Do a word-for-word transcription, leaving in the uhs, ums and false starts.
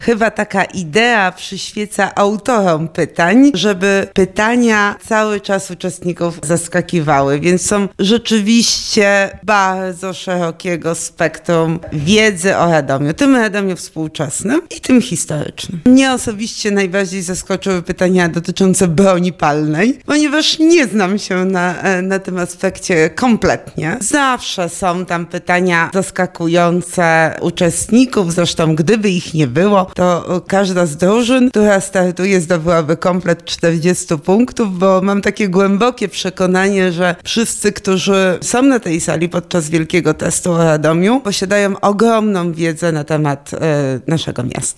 Chyba taka idea przyświeca autorom pytań, żeby pytania cały czas uczestników zaskakiwały, więc są rzeczywiście bardzo szerokiego spektrum wiedzy o Radomiu, tym Radomiu współczesnym i tym historycznym. Mnie osobiście najbardziej zaskoczyły pytania dotyczące broni palnej, ponieważ nie znam się na, na tym aspekcie kompletnie. Zawsze są tam pytania zaskakujące uczestników, zresztą gdyby ich nie było, to każda z drużyn, która startuje, zdobyłaby komplet czterdziestu punktów, bo mam takie głębokie przekonanie, że wszyscy, którzy są na tej sali podczas wielkiego testu o Radomiu, posiadają ogromną wiedzę na temat e, naszego miasta.